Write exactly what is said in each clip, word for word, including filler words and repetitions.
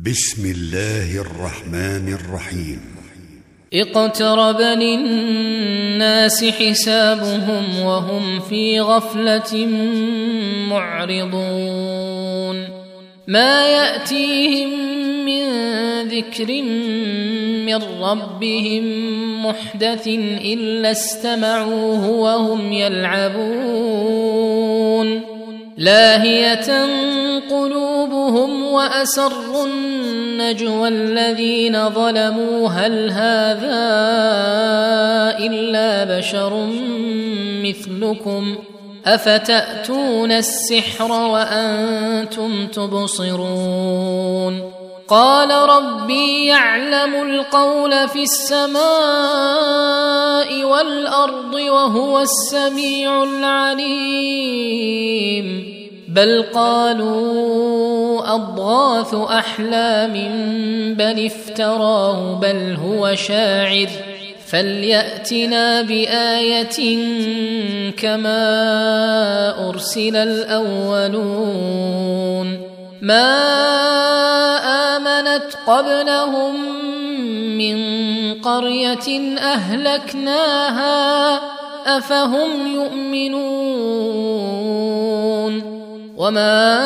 بسم الله الرحمن الرحيم. اقترب للناس حسابهم وهم في غفلة معرضون ما يأتيهم من ذكر من ربهم محدث إلا استمعوه وهم يلعبون لاهية قلوبهم وأسروا النجوى الذين ظلموا هل هذا إلا بشر مثلكم أفتأتون السحر وأنتم تبصرون قال ربي يعلم القول في السماء والأرض وهو السميع العليم بل قالوا أضغاث أحلام بل افتراه بل هو شاعر فليأتنا بآية كما أرسل الأولون ما آمنت قبلهم من قرية أهلكناها أفهم يؤمنون وما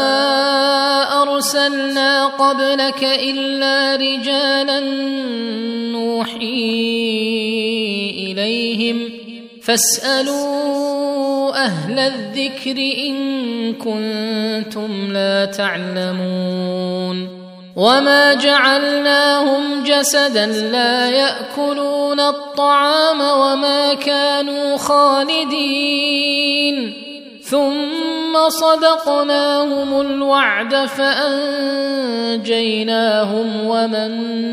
أرسلنا قبلك إلا رجالا نوحي إليهم فاسألوا أهل الذكر إن كنتم لا تعلمون وما جعلناهم جسدا لا يأكلون الطعام وما كانوا خالدين ثم صدقناهم الوعد فأنجيناهم ومن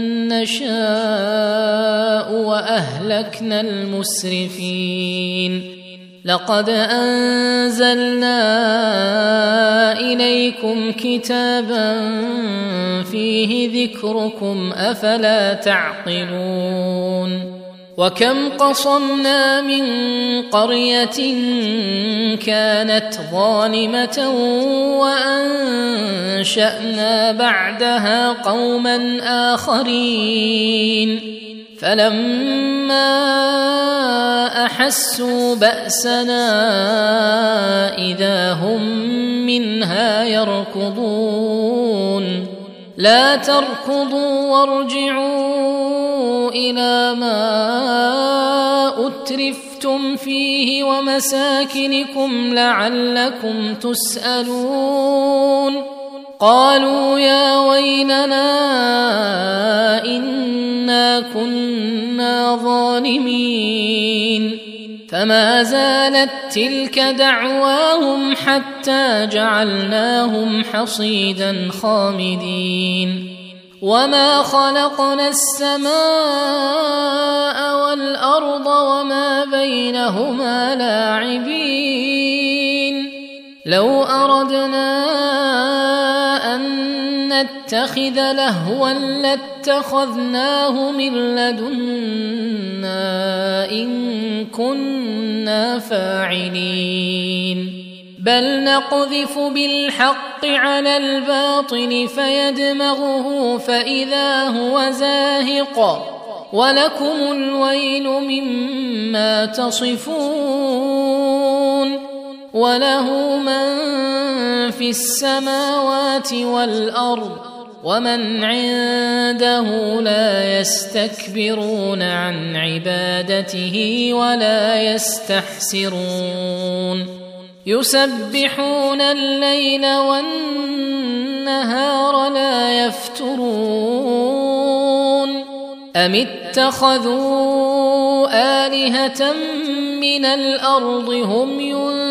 نشاء وأهلكنا المسرفين لقد أنزلنا إليكم كتابا فيه ذكركم أفلا تعقلون وكم قصمنا من قرية كانت ظالمة وأنشأنا بعدها قوما آخرين فلما أحسوا بأسنا إذا هم منها يركضون لا تركضوا وارجعوا إلى ما أترفتم فيه ومساكنكم لعلكم تسألون قالوا يا ويلنا إنا كنا ظالمين فما زالت تلك دعواهم حتى جعلناهم حصيدا خامدين وما خلقنا السماء والأرض وما بينهما لاعبين لو أردنا أن نتخذ لهوا لاتخذناه من لدنا إن كنا فاعلين بل نقذف بالحق على الباطل فيدمغه فإذا هو زاهق ولكم الويل مما تصفون وله من في السماوات والأرض ومن عنده لا يستكبرون عن عبادته ولا يستحسرون يسبحون الليل والنهار لا يفترون أم اتخذوا آلهة من الأرض هم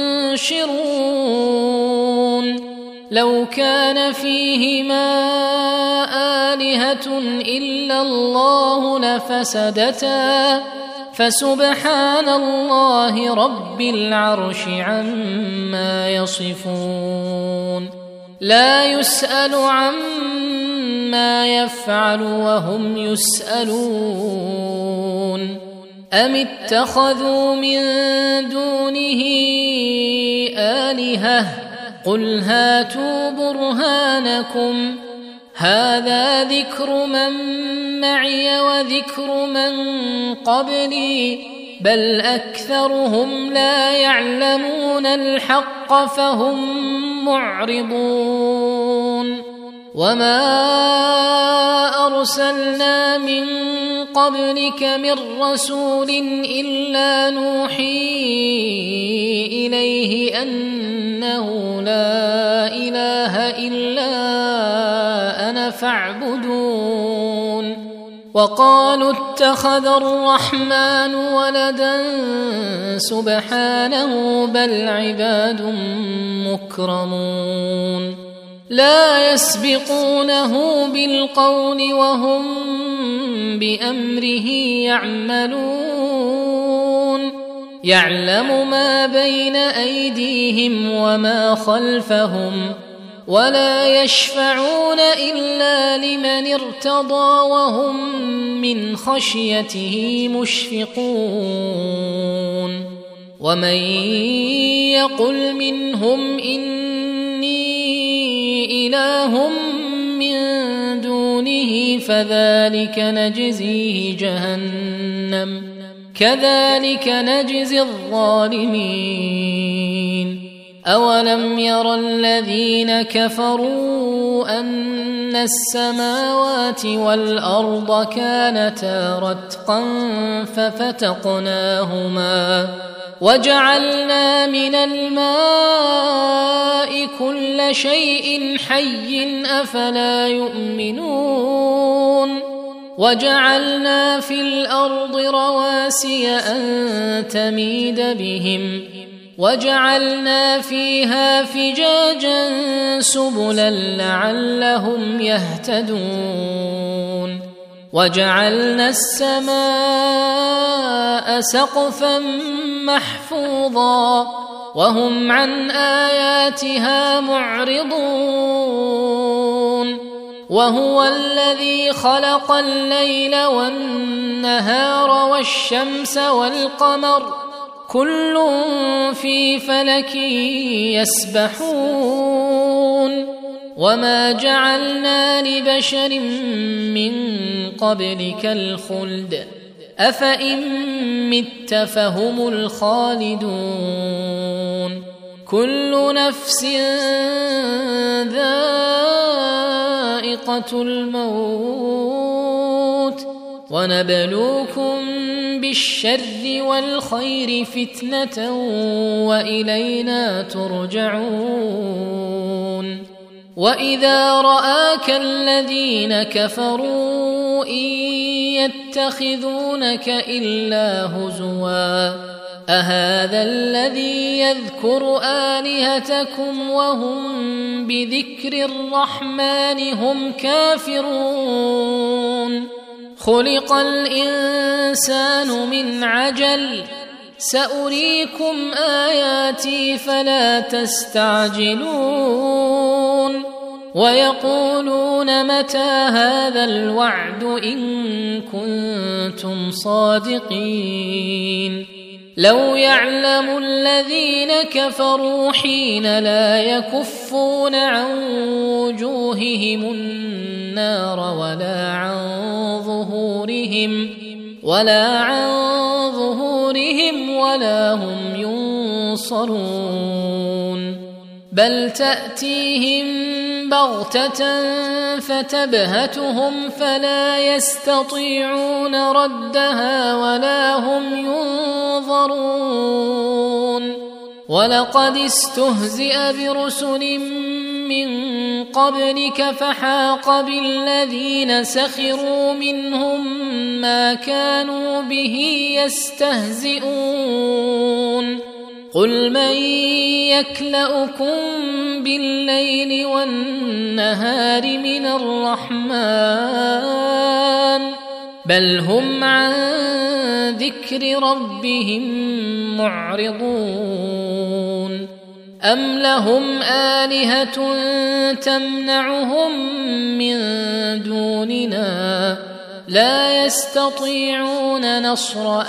ينشرون لو كان فيهما آلهة إلا الله لفسدتا فسبحان الله رب العرش عما يصفون لا يسأل عما يفعل وهم يسألون أم اتخذوا من دونه آلهة قل هاتوا برهانكم هذا ذكر من معي وذكر من قبلي بل أكثرهم لا يعلمون الحق فهم معرضون وما أرسلنا من قبلك من رسول إلا نوحي إليه أنه لا إله إلا أنا فاعبدون وقالوا اتخذ الرحمن ولدا سبحانه بل عباد مكرمون لا يسبقونه بالقول وهم بأمره يعملون يعلم ما بين أيديهم وما خلفهم ولا يشفعون إلا لمن ارتضى وهم من خشيته مشفقون ومن يقل منهم إني إله من دونه فذلك نجزيه جهنم كذلك نجزي الظالمين أولم ير الذين كفروا أن السماوات والأرض كانتا رتقا ففتقناهما وجعلنا من الماء كل شيء حي أفلا يؤمنون وجعلنا في الأرض رواسي أن تميد بهم وجعلنا فيها فجاجا سبلا لعلهم يهتدون وجعلنا السماء سقفا محفوظا وهم عن آياتها معرضون وهو الذي خلق الليل والنهار والشمس والقمر كل في فلك يسبحون وما جعلنا لبشر من قبلك الخلد أفإن مت فهم الخالدون كل نفس ذائقة الموت ونبلوكم بالشر والخير فتنة وإلينا ترجعون وإذا رآك الذين كفروا إن يتخذونك إلا هزوا أهذا الذي يذكر آلهتكم وهم بذكر الرحمن هم كافرون خلق الإنسان من عجل سأريكم آياتي فلا تستعجلون ويقولون متى هذا الوعد إن كنتم صادقين لو يعلم الذين كفروا حين لا يكفون عن وجوههم النار ولا عن ظهورهم ولا عن ظهورهم ولا هم ينصرون بل تأتيهم بغتة فتبهتهم فلا يستطيعون ردها ولا هم ينظرون ولقد استهزئ برسل من قبلك فحاق بالذين سخروا منهم ما كانوا به يستهزئون قل من يكلؤكم بالليل والنهار من الرحمن بل هم عن ذكر ربهم معرضون أم لهم آلهة تمنعهم من دوننا لا يستطيعون نصر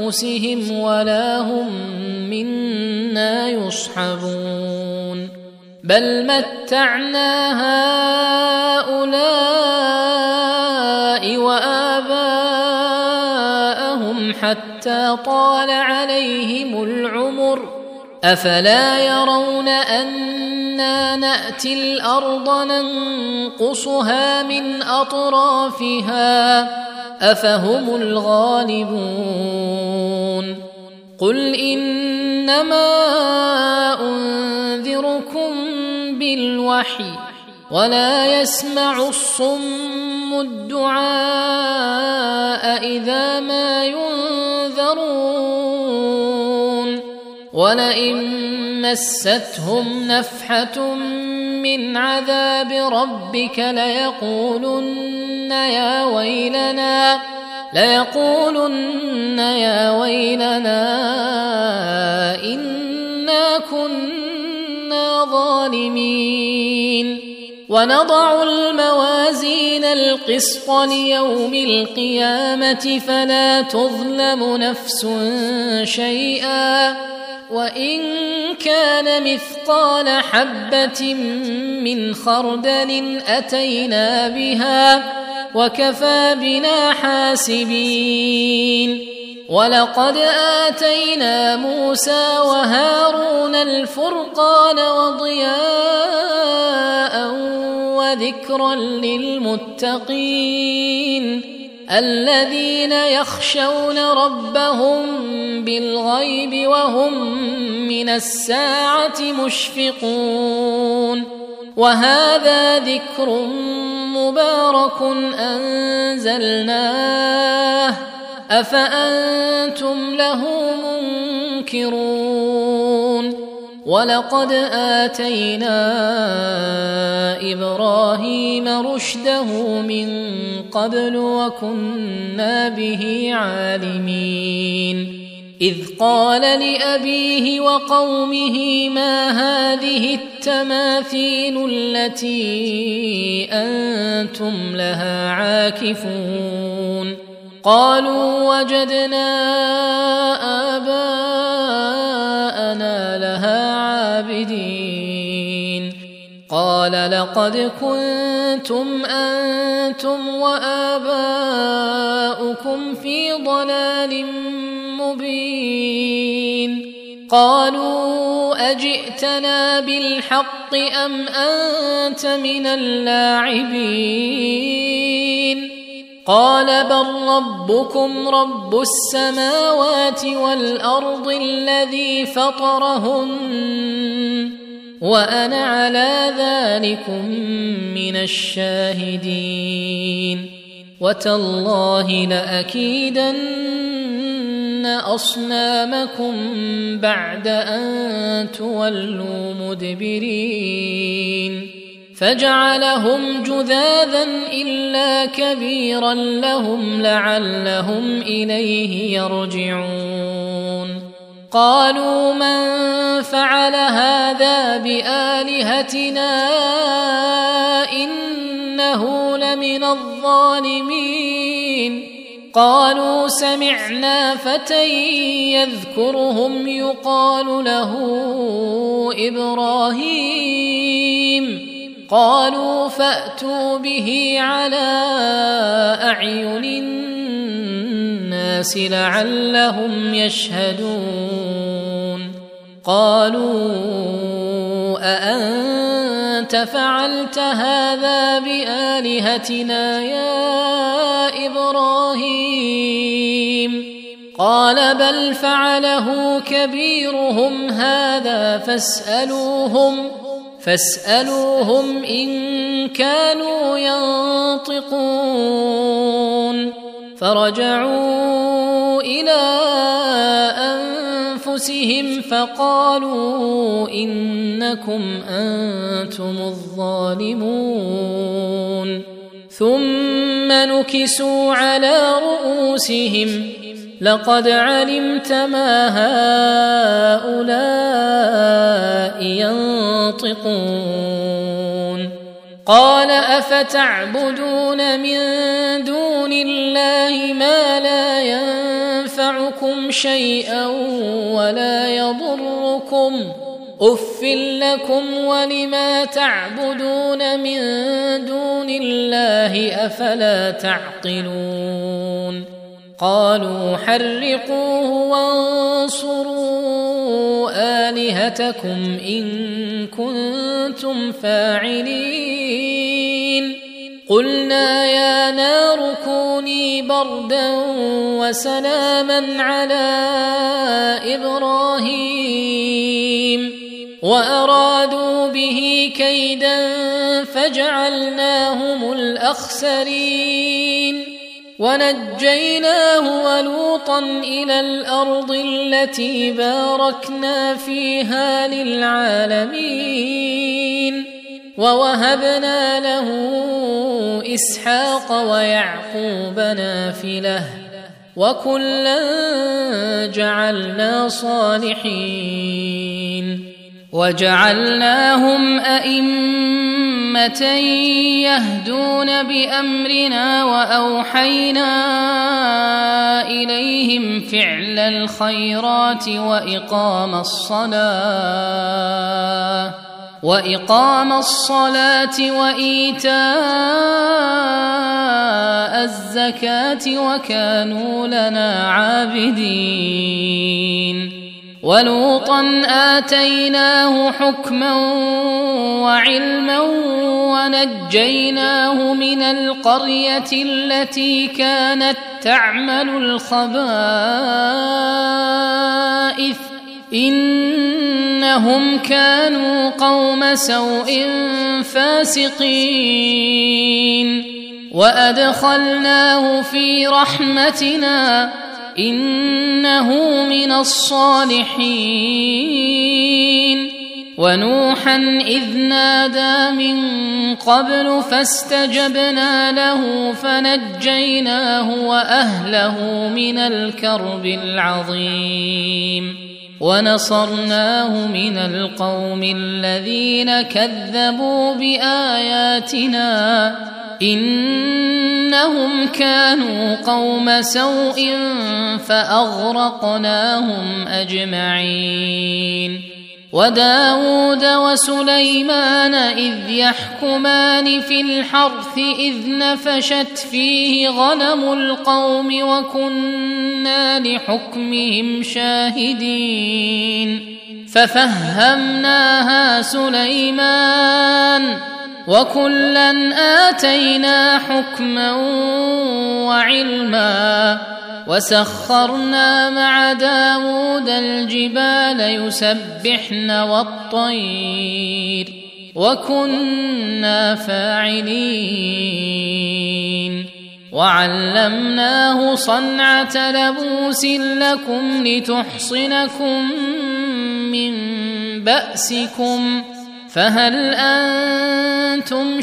أنفسهم ولا هم منا يصحبون بل متعنا هؤلاء وآباءهم حتى طال عليهم العمر أفلا يرون أنا نأتي الأرض ننقصها من أطرافها أفهم الغالبون قل إنما أنذركم بالوحي ولا يسمع الصم الدعاء إذا ما ينذرون ولئن مستهم نفحة من عذاب ربك ليقولن يا ويلنا ليقولن يا ويلنا إنا كنا ظالمين ونضع الموازين القسط ليوم القيامة فلا تظلم نفس شيئا وإن كان مثقال حبة من خردل أتينا بها وكفى بنا حاسبين ولقد آتينا موسى وهارون الفرقان وضياء وذكرا للمتقين الذين يخشون ربهم بالغيب وهم من الساعة مشفقون وهذا ذكر مبارك أنزلناه أفأنتم له منكرون ولقد آتينا إبراهيم رشده من قبل وكنا به عالمين إذ قال لأبيه وقومه ما هذه التماثيل التي أنتم لها عاكفون قالوا وجدنا آباءنا لها عابدين قال لقد كنتم أنتم وآباؤكم في ضلال مبين قالوا أجئتنا بالحق أم أنت من اللاعبين قال بل ربكم رب السماوات والأرض الذي فطرهن وأنا على ذلكم من الشاهدين وتالله لأكيدن أصنامكم بعد أن تولوا مدبرين فجعلهم جذاذا إلا كبيرا لهم لعلهم إليه يرجعون قالوا من فعل هذا بآلهتنا إنه لمن الظالمين قالوا سمعنا فتى يذكرهم يقال له إبراهيم قالوا فأتوا به على أعين الناس لعلهم يشهدون قالوا أأنت فعلت هذا بآلهتنا يا إبراهيم قال بل فعله كبيرهم هذا فاسألوهم فاسألوهم إن كانوا ينطقون فرجعوا إلى أنفسهم فقالوا إنكم أنتم الظالمون ثم نكسوا على رؤوسهم لقد علمت ما هؤلاء ينطقون قال أفتعبدون من دون الله ما لا ينفعكم شيئا ولا يضركم أف لكم ولما تعبدون من دون الله أفلا تعقلون قالوا حرقوه وانصروا آلهتكم إن كنتم فاعلين قلنا يا نار كوني بردا وسلاما على إبراهيم وأرادوا به كيدا فجعلناهم الأخسرين ونجيناه ولوطا إلى الأرض التي باركنا فيها للعالمين ووهبنا له إسحاق ويعقوب نافلة وكلا جعلنا صالحين وجعلناهم أئمة يهدون بأمرنا وأوحينا إليهم فعل الخيرات وإقام الصلاة وإقام الصلاة وإيتاء الزكاة وكانوا لنا عابدين ولوطا آتيناه حكما وعلما ونجيناه من القرية التي كانت تعمل الخبائث إنهم كانوا قوم سوء فاسقين وأدخلناه في رحمتنا إنه من الصالحين ونوحا إذ نادى من قبل فاستجبنا له فنجيناه وأهله من الكرب العظيم ونصرناه من القوم الذين كذبوا بآياتنا إنهم كانوا قوم سوء فأغرقناهم أجمعين وداود وسليمان إذ يحكمان في الحرث إذ نفشت فيه غنم القوم وكنا لحكمهم شاهدين ففهمناها سليمان وكلا آتينا حكما وعلما وسخرنا مع داود الجبال يسبحن والطير وكنا فاعلين وعلمناه صنعة لبوس لكم لتحصنكم من بأسكم فهل أنتم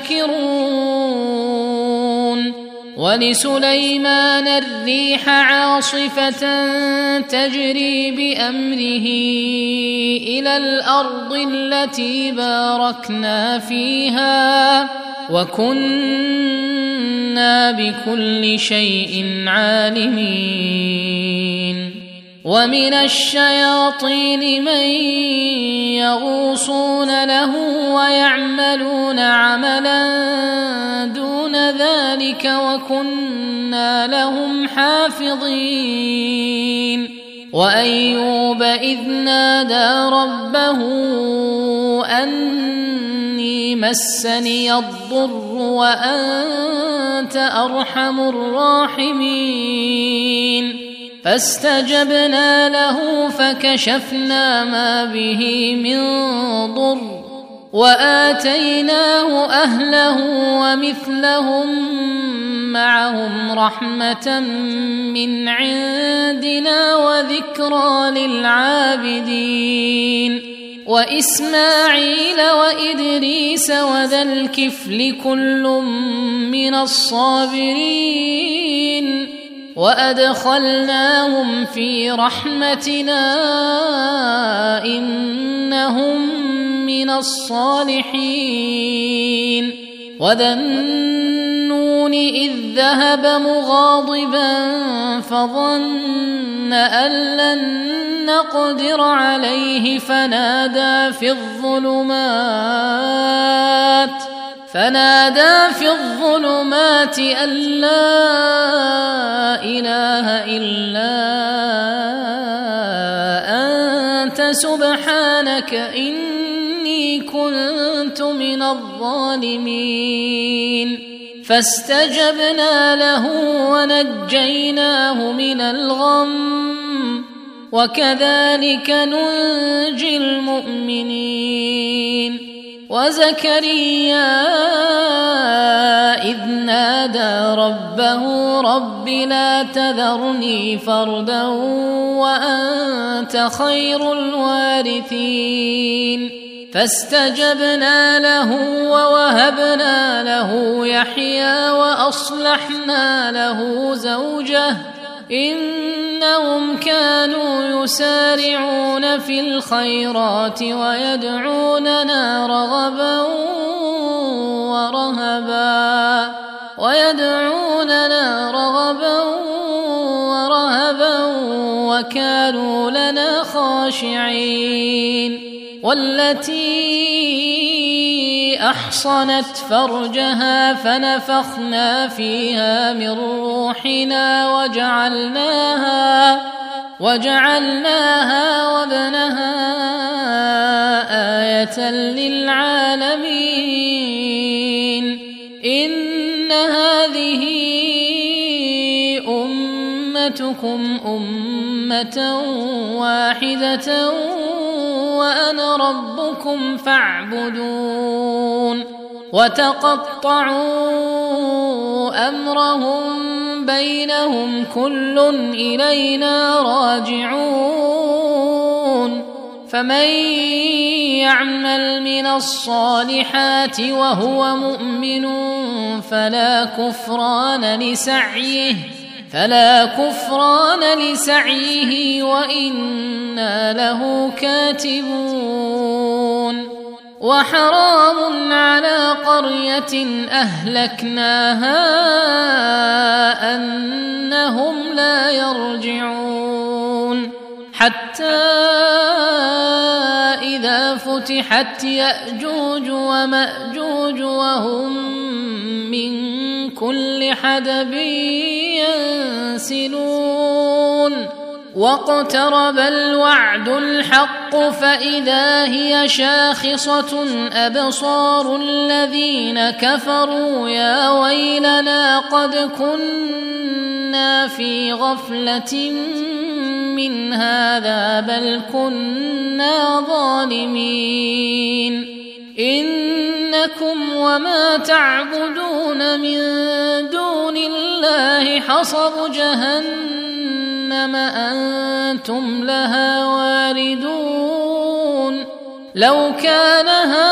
شاكرون ولسليمان الريح عاصفة تجري بأمره إلى الأرض التي باركنا فيها وكنا بكل شيء عالمين ومن الشياطين من يغوصون له ويعملون عملا دون ذلك وكنا لهم حافظين وأيوب إذ نادى ربه أني مسني الضر وأنت أرحم الراحمين فاستجبنا له فكشفنا ما به من ضر وآتيناه أهله ومثلهم معهم رحمة من عندنا وذكرى للعابدين وإسماعيل وإدريس وذا الكفل كل من الصابرين وأدخلناهم في رحمتنا إنهم من الصالحين وذا النون إذ ذهب مغاضبا فظن أن لن نقدر عليه فنادى في الظلمات فنادى في الظلمات أن لا إله إلا أنت سبحانك إني كنت من الظالمين فاستجبنا له ونجيناه من الغم وكذلك ننجي المؤمنين وزكريا إذ نادى ربه رب لا تذرني فردا وأنت خير الوارثين فاستجبنا له ووهبنا له يحيى وأصلحنا له زوجه إنهم كانوا يسارعون في الخيرات ويدعوننا رغبا ورهبا ويدعوننا رغبا ورهبا وكانوا لنا خاشعين والتي أحصنت فرجها فنفخنا فيها من روحنا وجعلناها وجعلناها وابنها آية للعالمين إن هذه أمتكم أمة واحدة وأنا ربكم فاعبدون وتقطعوا أمرهم بينهم كل إلينا راجعون فمن يعمل من الصالحات وهو مؤمن فلا كفران لسعيه فلا كفران لسعيه وإنا له كاتبون وحرام على قرية أهلكناها أنهم لا يرجعون حتى إذا فتحت يأجوج ومأجوج وهم من كل حدب ينسلون واقترب الوعد الحق فإذا هي شاخصة أبصار الذين كفروا يا ويلنا قد كنا في غفلة من هذا بل كنا ظالمين إنكم وما تعبدون من دون الله حصب جهنم أنتم لها واردون لو كان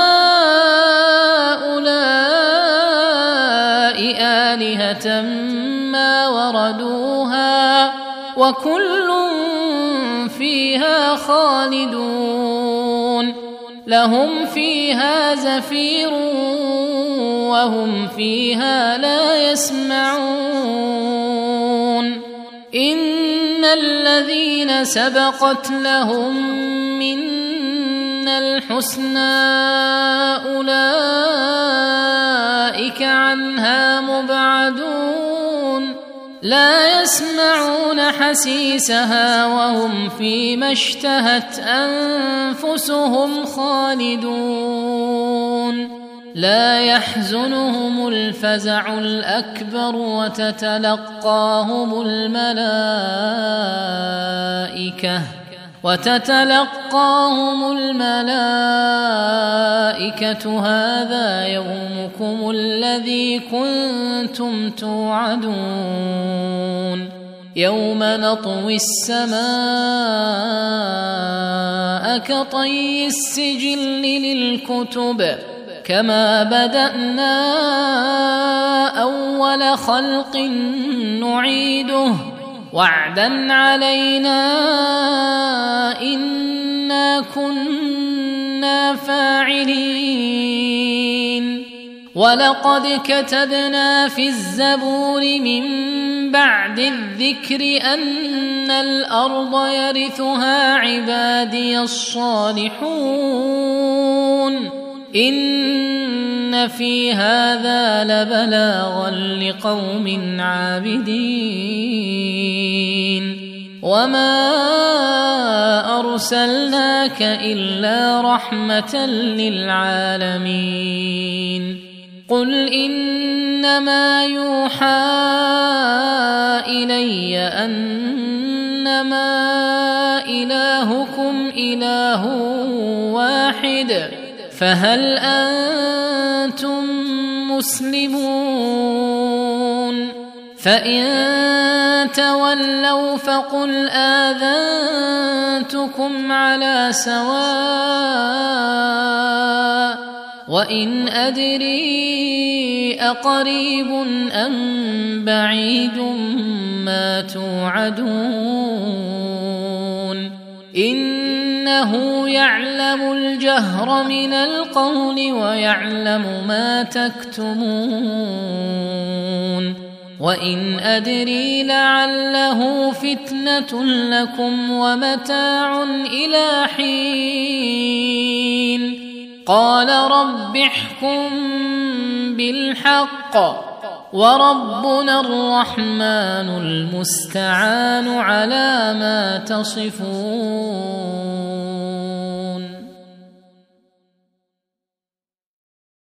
هؤلاء آلهة ما وردوها وكل فيها خالدون لهم فيها زفير وهم فيها لا يسمعون إن الذين سبقت لهم منا الحسنى أولئك عنها مبعدون لا يسمعون حسيسها وهم فيما اشتهت أنفسهم خالدون لا يحزنهم الفزع الأكبر وتتلقاهم الملائكة وتتلقاهم الملائكة هذا يومكم الذي كنتم توعدون يوم نطوي السماء كطي السجل للكتب كما بدأنا أول خلق نعيده وعدا علينا إنا كنا فاعلين ولقد كتبنا في الزبور من بعد الذكر أن الأرض يرثها عبادي الصالحون إن في هذا لبلاغا لقوم عابدين وما أرسلناك إلا رحمة للعالمين قل إنما يوحى إلي أنما إلهكم إله واحد فهل أنتم مسلمون فإن تولوا فقل آذنتكم على سواء وإن أدري أقريب أم بعيد ما توعدون إنه يعلم الجهر من القول ويعلم ما تكتمون وإن أدري لعله فتنة لكم ومتاع إلى حين قال رب احكم بالحق وربنا الرحمن المستعان على ما تصفون.